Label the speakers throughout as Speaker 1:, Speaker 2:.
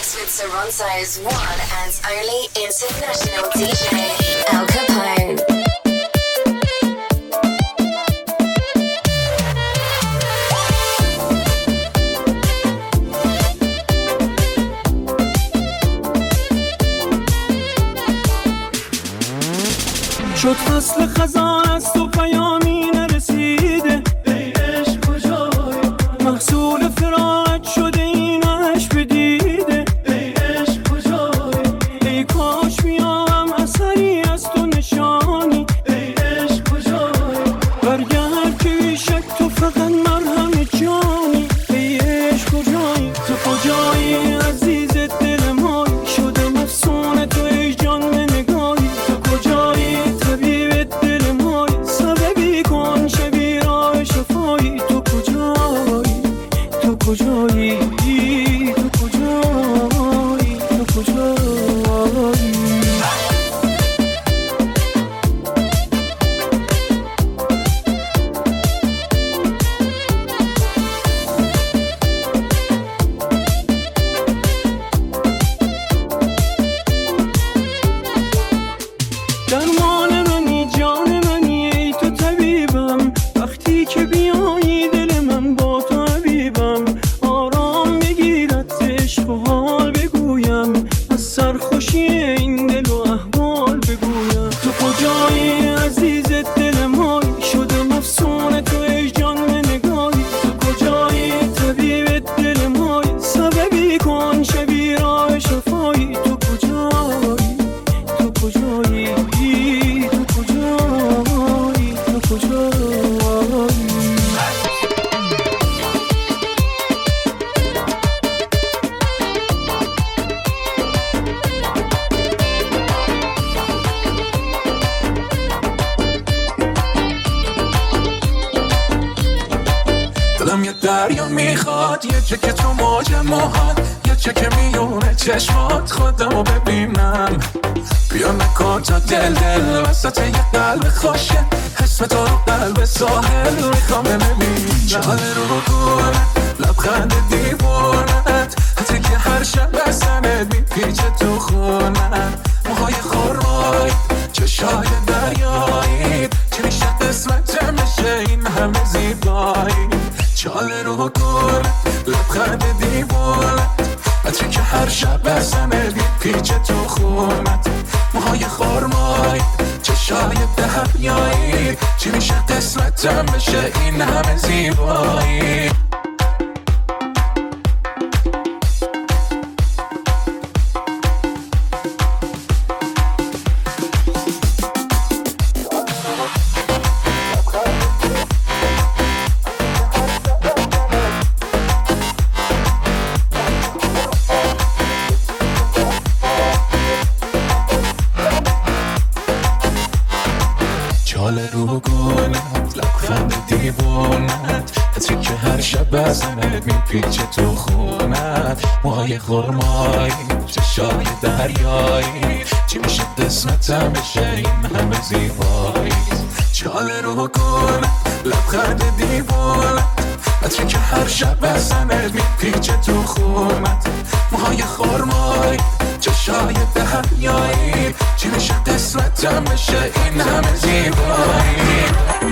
Speaker 1: mix with Toronto's one and only international DJ, Al Capone.
Speaker 2: شد فصل خزان از تو پیامی نرسیده، ای عشق کجایی؟ محصول فراقت شده این عشق بدیده، ای عشق کجایی؟ ای کاش میام اثری از تو نشانی، ای عشق کجایی؟ برگرد که بیشک تو فقط مرهم جانی، ای عشق کجایی؟ تو کجایی عزیز دل مای؟ شده مفسون تو ای جان به نگاهی، تو کجایی طبیب دل مای؟ سببی کن شبی راه شفایی، تو کجایی؟ تو کجایی؟ تو کجایی؟ تو کجایی؟ درمان منی جان منی ای تو طبیبم، وقتی که بیایی دل من با تو حبیبم، آرام بگیرد عشق و حال بگویم، از سرخوشی این دل و احوال بگویم، تو کجایی عزیز دل مای؟ شده مفسون تو ای جان به نگاهی، تو کجایی طبیب دل مای؟ سببی کن شبی راه شفایی، تو کجایی؟ تو کجایی؟ تو کجایی؟ تو کجایی؟
Speaker 3: دلم یه دریا میخواد، یه چه که تو موج موهات، یه چه که میونه چشمات، خودمو ببینم. بیا نکن تا دل وسط یه قلب خوشه، اسم تو رو قلب ساحل میخوام ببینم. چاله رو گونه لبخند دیوونت، حتی که هر شب بزنت میپیچه تو خونت، موهای خورمای چشای دریایی، چه میشه قسمتم بشه این همه زیبایی. چاله رو گونه لبخند دیوونت، حتی که هر شب بزنت میپیچه تو خونت، موهای خورمای چشای دریایی، چی میشه قسمتم بشه این همه زیبایی. چاله رو گونت لبخند دیوونت، حتی که هر شب بزنت میپیچه تو خونت، موهای خورمای چشای دریایی، چی میشه قسمتم بشه این همه زیبایی. چاله رو گونت لبخند دیوونت، حتی که هر شب بزنت میپیچه تو خونت، موهای خورمای چشای دریایی، چی میشه قسمتم بشه این همه زیبایی.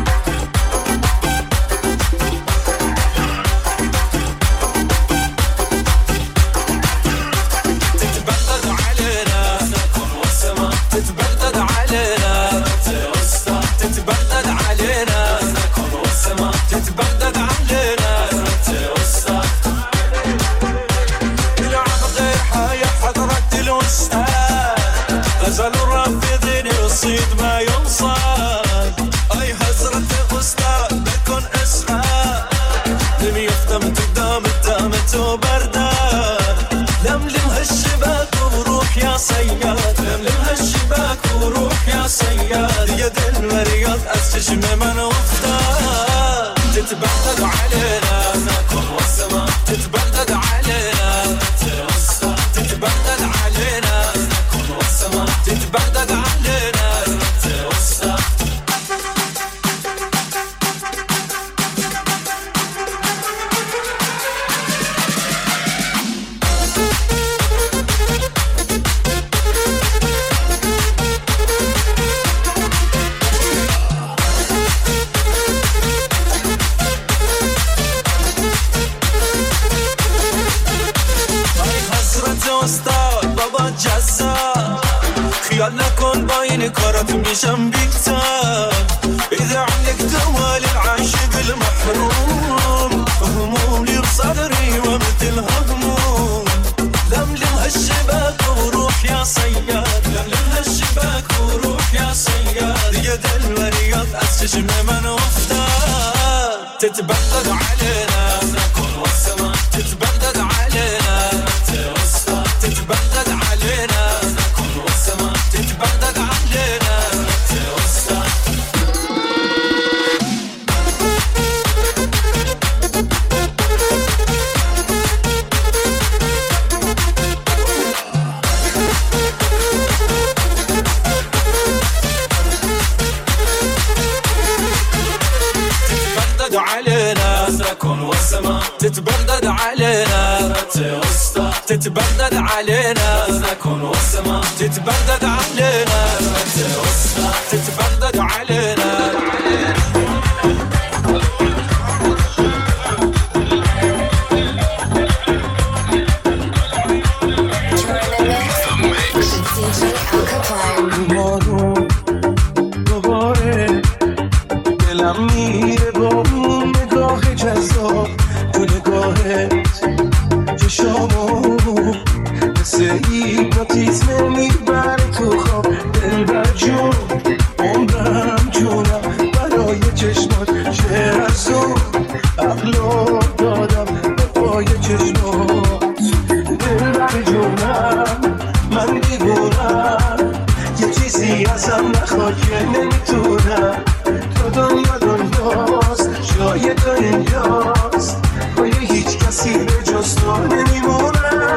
Speaker 3: غزل الرافضين يصيد ما ينصاد، أي حزرة أستاذ بكون أسعى، لم يفتم تقدام الدامت وبردان، لملم هالشباك وروح يا صياد، لملم هالشباك وروح يا صياد، يد المريض أستجم من وفتان، تتبعد علينا ناكل والسماء، تتبعد علينا تتبعد علينا ناكل والسماء، تتبعد علينا توسع.
Speaker 2: من كارت مشان بيكتر إذا عندك دوال العاشق المحروم همومي بصدري ومثل هموم لملم هالشباك وروح يا صياد لملم هالشباك وروح يا صياد يد الورياض أسجم من وفتار تتبغض علينا نكون والسماء تتبغض علينا تتبغض علينا نكون والسماء تتبغض علينا تتبغض علينا تتبغض علينا نكون والسماء تتبغض علينا تتبغض علينا
Speaker 4: دوباره دلم میره با اون نگاه جذاب تو نگاهت چشامو مثل هیپنوتیزم میبره تو خواب دلبر جون عمرم جونم برای چشمات شعر از اون عقلو دادم به پای چشمات دلبر جونم من دیوونم یه چیزی ازم نخواد که نمیتونم تو دنیاست جای تو اینجاست پای هیچ کسی به جز تو نمیمونم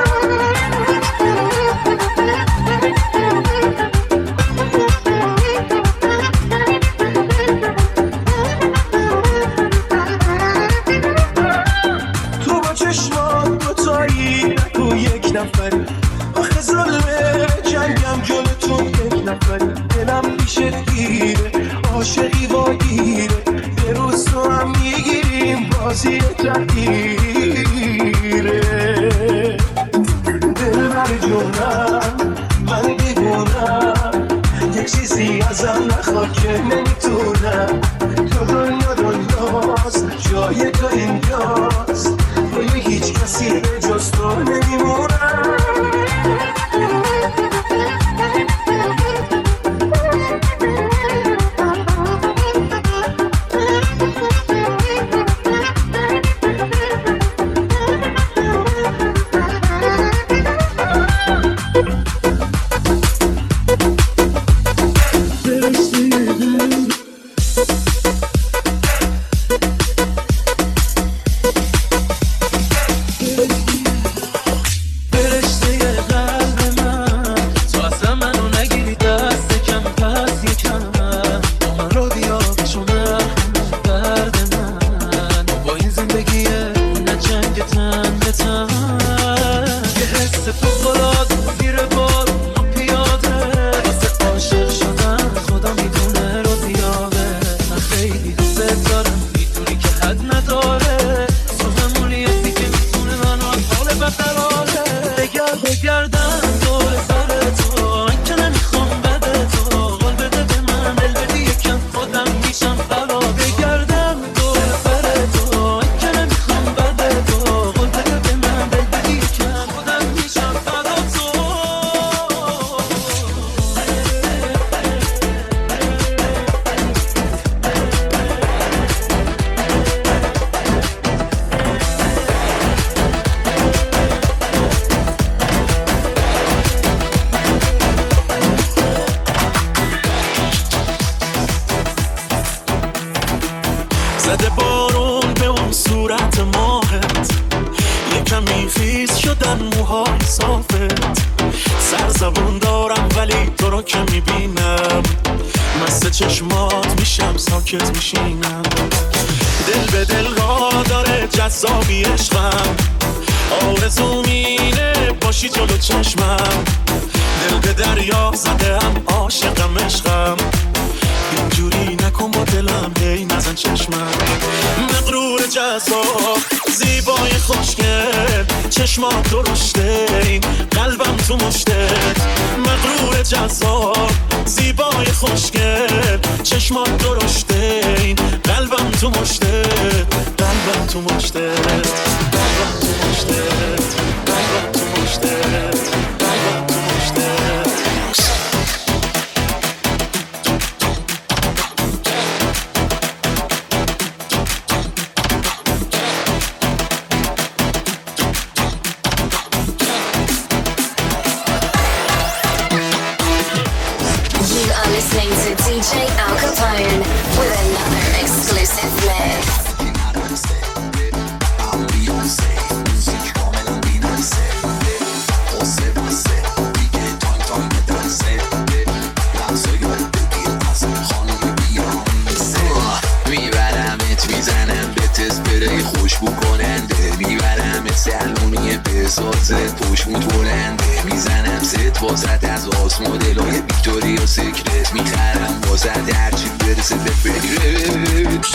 Speaker 4: تو با چشمات دوتایی تو یک نفری آخه ظلمه جنگم جلوتون یک نفری دلم پیشت گیره عاشقی واگیره یه روز تو هم میگیریم بازی تغییره دلبر جونم من دیوونم یک چیزی ازم نخواد که نمیتونم تو دنیاست جای تو اینجاست روی هیچ کسی به جز تو نمیمونم
Speaker 2: زده بارون به اون صورت ماهت یکمی خیز شدن موهای صافت سرزبون دارم ولی تو رو که میبینم مست چشمات میشم ساکت میشینم دل به دل را داره جذابی عشقم آرزوم اینه باشی جلو چشمم دل به دریا زدم عاشقم عشقم اینجوری نکن با دلم هی چشمم مغرور جذاب زیبای خوشگل
Speaker 4: چشمات درشته این قلبم تو مشتت مغرور جذاب زیبای خوشگل چشمات درشته این قلبم تو مشتت قلبم تو مشتت قلبم تو مشتت قلبم تو مشتت قلبم تو مشتت
Speaker 1: DJ Al Capone with another exclusive mix.
Speaker 5: میبرمت میزنم به تسپری خوشبو کننده میبرمت سلونی بسازت پشمون بلنده میزنم ست واسط از آس مدلای ویکتوریا سیکرت میخرم واسط هرچی برسه به فکرت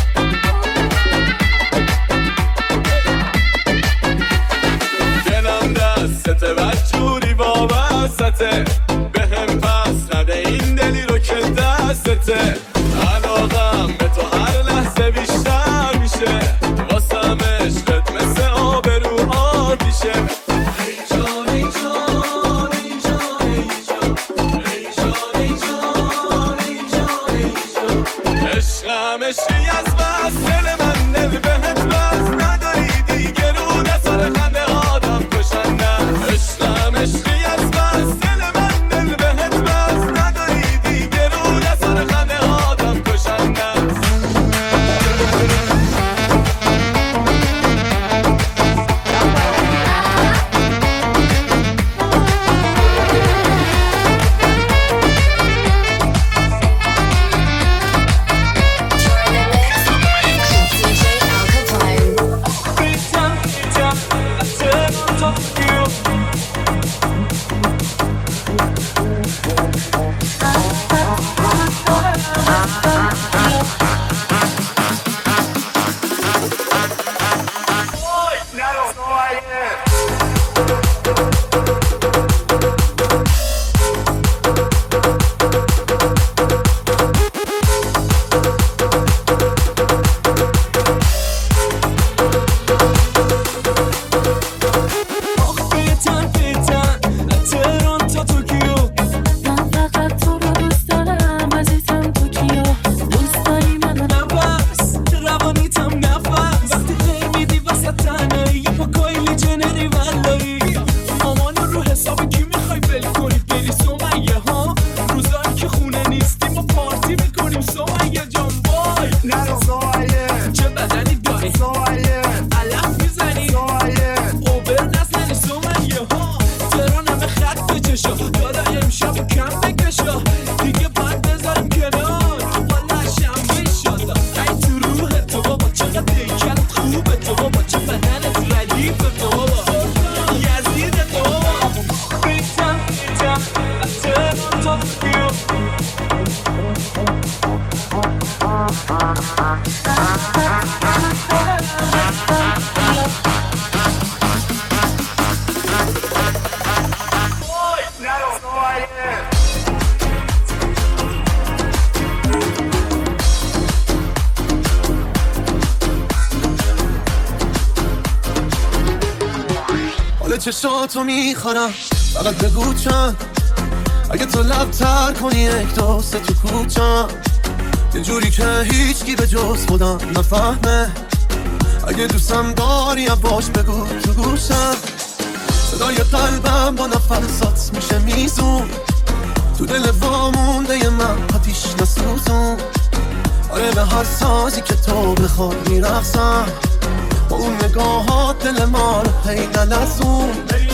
Speaker 4: دلم چشاتو میخورم فقط بگو چند اگه تو لب تر کنی یک دو سه تو کوچم یه جوری که هیچکی به جز خودم نفهمه اگه دوستم داری باش بگو تو گوشم صدای قلبم با نفسات میشه میزون تو دل وامونده ی من آتیش نسوزون آره به هر سازی که تو بخواد میرقصم با اون نگاهات دل ما رو هی نلرزون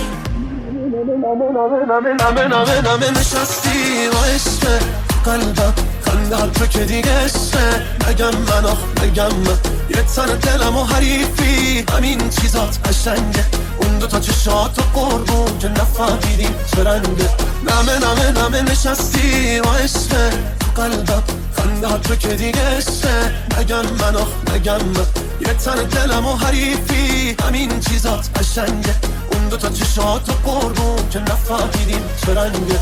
Speaker 4: نمه نشستی و عشقه قلبم خنده هر تو که دیگه عشقه نگم من نگم من یه تن دلم و حریفی همین چیزات قشنگه اون دوتا چشات و قربون که نفهمیدیم چه رنگه نمه نشستی و عشقه قلبم خنده هر تو که دیگه عشقه نگم من یه تن دلم و حریفی همین چیزات قشنگه اون دوتا چشات و قربون که نفهمیدیم چه رنگه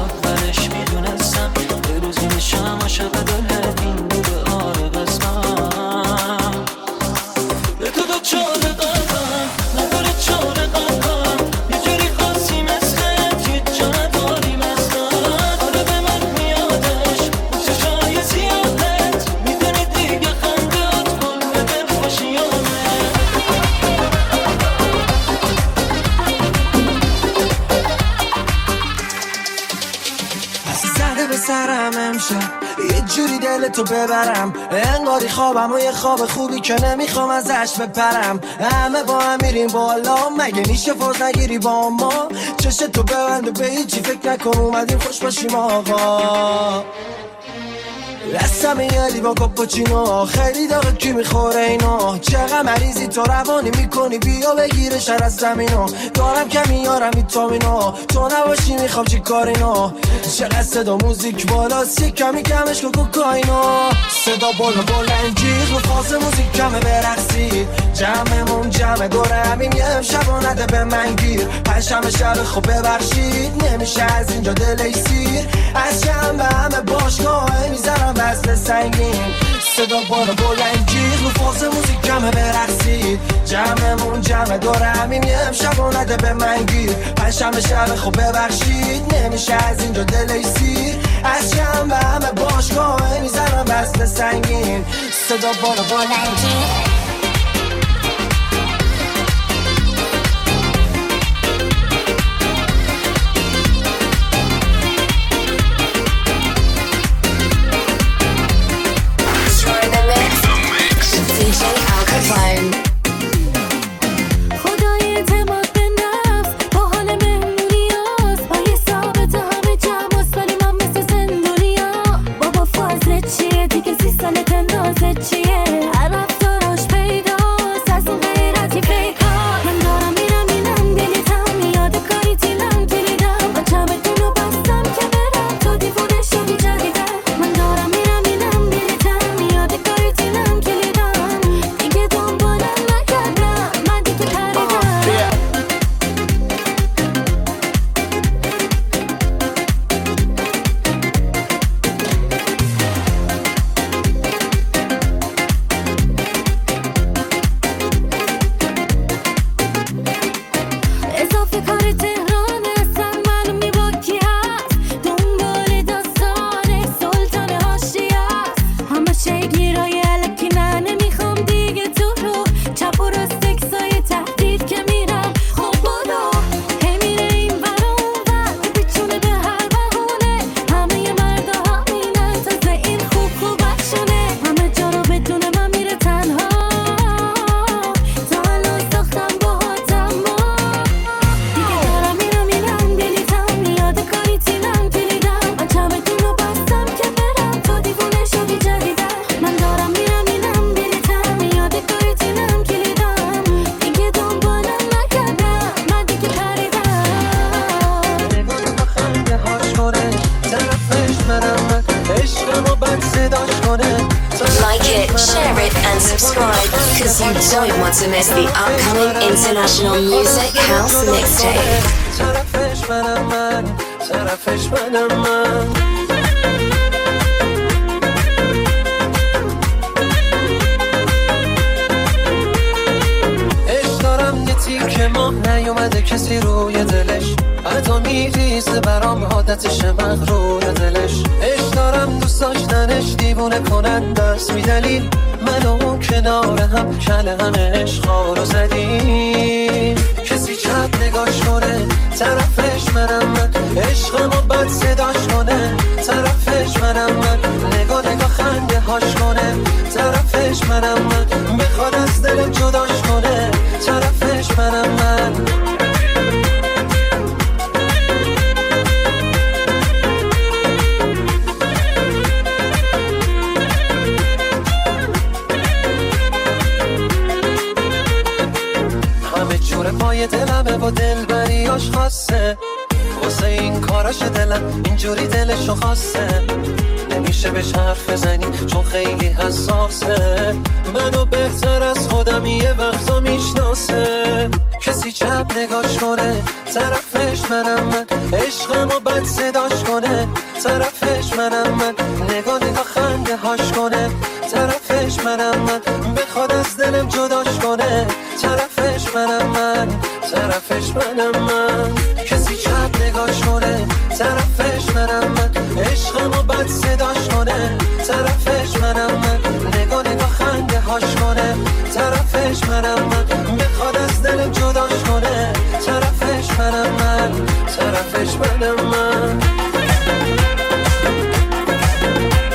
Speaker 6: عاشق دل این بوده آره قسمت یه جوری دلتو ببرم انگاری خوابم و یه خواب خوبی که نمیخوام ازش بپرم. همه با هم میریم بالا مگه میشه فاز نگیری با ما؟ چشتو ببند و به هیچی فکر نکن اومدیم خوش باشیم آقا. دستم میادی با کاپوچینو خیلی داغه کی میخوره اینو؟ چقدر مریضی تو روانی میکنی بیا بگیره شر از زمینو. دارم که میارم ویتامینو تو نباشی میخوام چی کارینو. چقدر صدا موزیک بالاست یه کمی کمش کن کوکاینو. صدا بالا بلنجیغ و فاز موزیک کمه برقصید جمعمون جمع دوره همیم یه امشب و نده به من گیر. پنجشنبه شب خوب ببخشید نمیشه از اینجا دلی سیر. از جمع همه باشگاه میزنم وزن سنگین. صدا بالا بلنجیغ و فاز موزیک کمه برقصید جمعمون جمع دوره همیم یه امشب و نده به من گیر. پنجشنبه شب خوب ببخشید نمیشه از اینجا دلی سیر. از جمع همه باشگاه میزنم وزن سنگین. صدا بالا بلنجیغ
Speaker 7: خدای اعتماد به نفس با حال مهمونیاست با یه ثابت همه جمعاست ولی من مثل زندونیا. بابا فازت چیه دیگه 30 سالت نازت چیه؟ هر رفتاراش پیداست از اون غیرتی فیکا. من دارم میرم دلیتم یاد کاری تیلم کلیدم با چمدونو بستم که برم تو دیوونه شدی جدیدم. من دارم میرم دلیتم یاد کاری تیلم کلیدم دیگه دنبالم نکردم من دیگه پریدم. اضافه کار تهران اصلا معلوم نی با کی هست. دنبال داستان سلطان حاشیه است. همه شگیرای الکی نه نمیخوام دیگه تو رو چپ و راست اکسای تهدید که میرم خب برو. هی میره این ور و اون ور بیچونه به هر بهونه. همه مردا همینن تازه این خوب اکشونه. همه جا رو بدون من میره تنها تا الان ساختم باهاتم دیگه دارم میرم دلیتم یاد کاری تیلم کلیدم با چمدون رو بستم که برم تو دیوونه شدی جدیدم. من دارم میرم دلیتم یاد کاری تیلم کلیدم دیگه دنبالم نکردم من دیگه پریدم.
Speaker 4: خنده هاش کنه طرفش منم من عشقم و بد صداش کنه.
Speaker 1: Like it, share it, and subscribe because you don't want to miss the upcoming International Music House Mixtape.
Speaker 4: طرفش منم من طرفش منم من. عشق دارم یه تیکه ماه نیومده کسی روی دلش. حتی میریزه برام عادتشه مغرور دلش. عشق دارم دوست داشتنش دیوونه کننده است بی دلیل. من و اون کنار هم کله همه عشقا رو زدیم. کسی چپ نگاش کنه طرفش منم من عشقم و بد صداش کنه. طرفش منم من نگاه خنده هاش کنه. طرفش منم من بخواد از دلم جداش کنه. طرفش منم من. همه جور پای دلمه و دلبریاش خاصه. واسه این کاراش دلم اینجوری دلشو خواسته. نمیشه بهش حرف بزنی چون خیلی حساسه. منو بهتر از خودم یه وقتا میشناسه. کسی چپ نگاش کنه طرفش منم من عشقم و بد صداش کنه. طرفش منم من نگاه خنده هاش کنه. طرفش منم من بخواد از دلم جداش کنه. طرفش منم من طرفش منم من. کسی چپ نگاش کنه طرفش منم من عشقم و بد صداش کنه. طرفش منم من نگاه خنده هاش کنه. طرفش منم من بخواد از دلم جداش کنه. طرفش منم من طرفش منم من.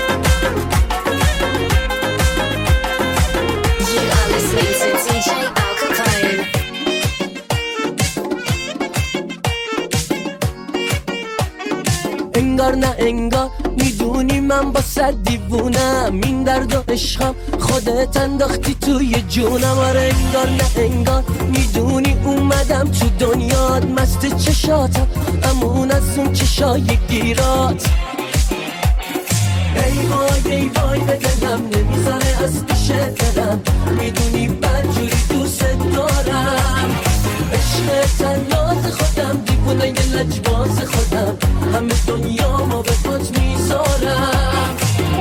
Speaker 6: نه انگار میدونی من با صد دیوونم، این درد و عشقم خودت انداختی توی جونم. آره انگار نه انگار میدونی اومدم تو دنیات، مست چشاتم امون از اون چشای گیرات. ای وای ای وای به دلم نمیذاره از پیش دلم، میدونی بدجوری دوست دارم. عشق تنات خودم دیوونه ی لجباز خودم، همه دنیا ما به پات میذارم.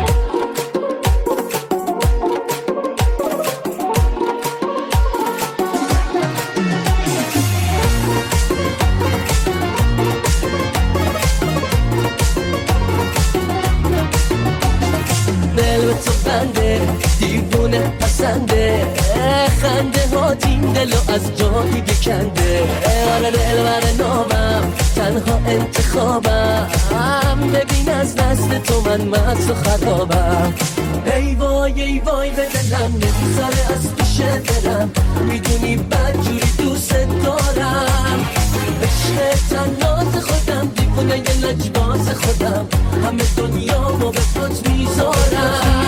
Speaker 6: دل به تو بنده دیوونه پسنده، خنده ها این دلو از جایی بکنده. آره دل بر نامم تنها انتخابم، ببین از دست تو من مست و خرابم. ای وای به دلم نمیذاره از پیش دلم، میدونی بدجوری دوست دارم. عشق تنات خودم دیوونه ی لجباز خودم، همه دنیا ما به پات میذارم.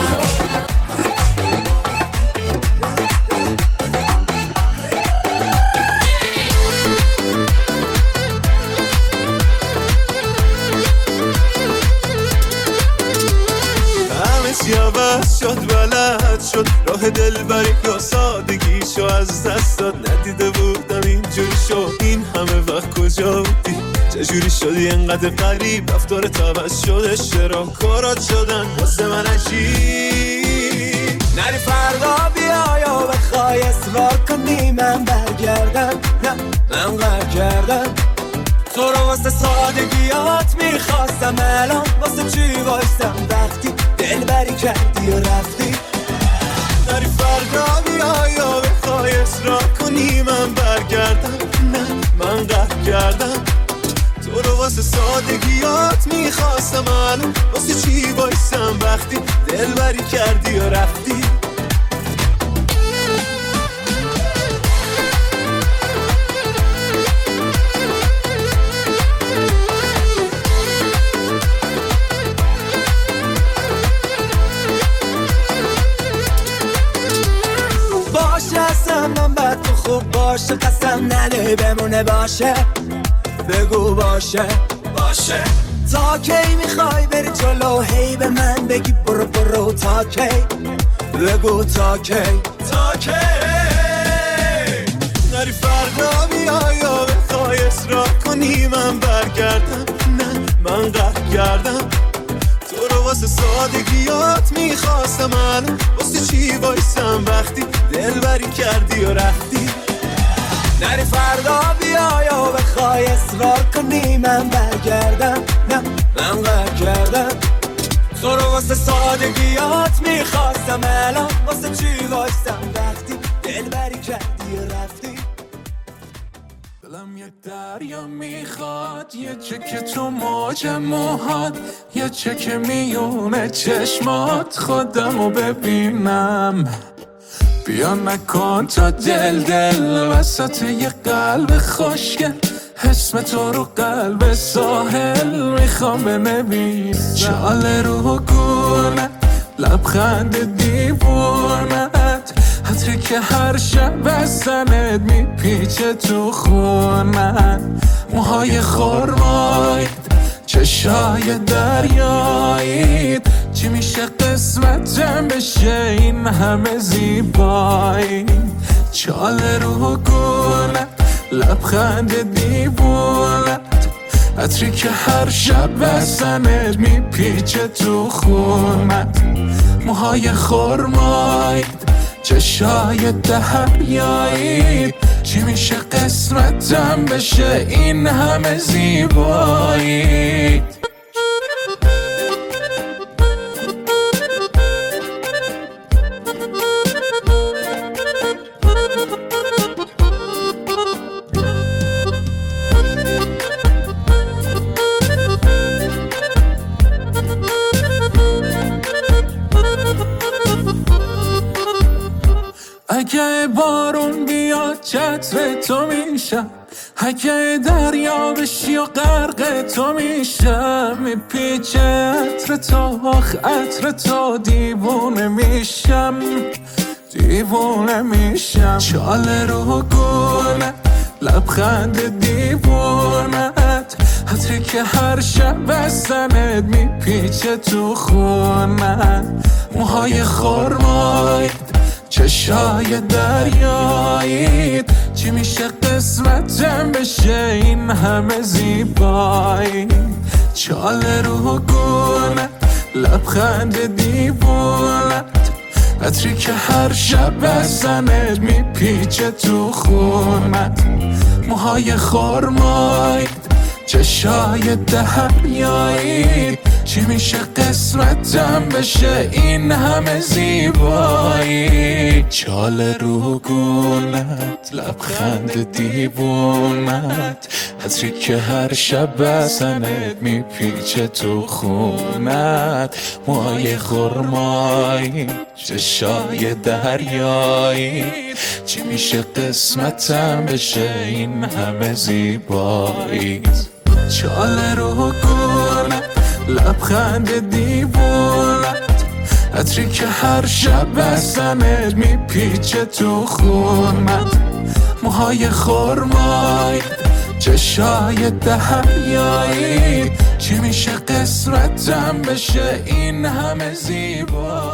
Speaker 4: عوض شد بلد شد راه دلبری یا سادگیشو از دست داد، ندیده بودم اینجوری شد. این همه وقت کجا بودی؟ چجوری شدی انقدر غریب؟ رفتارت عوض شده، چرا کارات شدن واسه من عجیب؟
Speaker 6: نری فردا بیا یا بخوای اصرار کنی من برگردم، نه من قهر کردم. تو رو واسه سادگیات میخواستم، الان واسه چی وایستم وقتی دلبری کردی و رفتی؟
Speaker 4: نری فردا بیا یا بخوای اصرار کنی من برگردم، نه من قهر کردم. تو رو واسه سادگیات میخواستم، الان واسه چی وایستم وقتی دلبری کردی و رفتی؟
Speaker 6: من بد تو خوب باشه، قسم نده بمونه باشه، بگو باشه باشه. تا کی میخوای بری جلو هی به من بگی برو برو؟ تا کی بگو تا کی تا کی؟
Speaker 4: نری فردا بیا یا بخوای اصرار کنی من برگردم، نه من قهر کردم. تو رو واسه سادگیات میخواستم، الان واسه چی وایستم وقتی دلبری کردی و رفتی؟
Speaker 6: نری فردا بیا یا بخوای اصرار کنی من برگردم، نه من قهر کردم. تو رو واسه سادگیات میخواستم، الان واسه چی وایستم وقتی دلبری کردی و رفتی؟
Speaker 3: دلم یه دریا میخواد، یه چک تو موج موهات، یه چک میونه چشمات، خودمو ببینم. بیا نکن تا دل وسط یه قلب خوشگل، اسم تو رو قلب ساحل میخوام بنویسم. شال رو گونه لبخند دیوونت، عطری که هر شب از تنت میپیچه تو خونت. موهای خرمایید، چشای دریایید، چی میشه قسمتم بشه این همه زیبایی؟ چال رو گونه لبخند دیوونت، عطری که هر شب از تنت میپیچه تو خونت. موهای خرمایید، چشای دریایید، چی میشه قسمتم بشه این همه زیبایی؟ اگه بارون بیاد چتر تو میشم، اگه دریا بشی و غرق تو میشم، میپیچه عطر تو، آخ عطر تو، دیوونه میشم، دیوونه میشم. چاله رو گونه لبخند دیوونت، عطری که هر شب بستنت میپیچه تو خونت. موهای خرمایید، چشای دریایید، چی میشه قسمتم بشه این همه زیبایی. چاله رو گونه لبخند دیوونت، عطری که هر شب بزنت میپیچه تو خونت. موهای خرمایید، چشای دریایید، چی میشه قسمتم بشه این همه زیبایی. چاله رو گونت لبخند دیوونت، عطری که هر شب بزنت میپیچه تو خونت. موهای خرمایی، چشای دریایی، چی میشه قسمتم بشه این همه زیبایی. چاله رو گونه لبخند دیوونت، عطری که هر شب بزنت میپیچه تو خونت. موهای خرمایی، چشای دریایی، چی میشه قسمتم بشه این همه زیبایی.